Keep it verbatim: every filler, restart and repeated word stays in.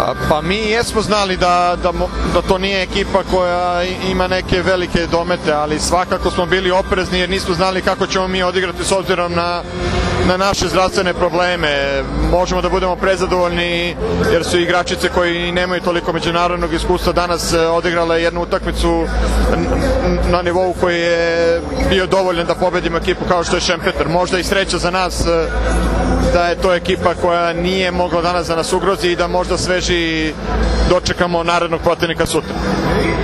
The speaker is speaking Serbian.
Pa mi jesmo znali da, da, da to nije ekipa koja ima neke velike domete, ali svakako smo bili oprezni jer nismo znali kako ćemo mi odigrati s obzirom na, na naše zdravstvene probleme. Možemo da budemo prezadovoljni jer su igračice koji nemaju toliko međunarodnog iskustva danas odigrale jednu utakmicu na nivou koji je bio dovoljan da pobedimo ekipu kao što je Šempeter. Možda i sreća za nas da je to ekipa koja nije mogla danas da nas ugrozi i da možda sveži dočekamo narednog protivnika sutra.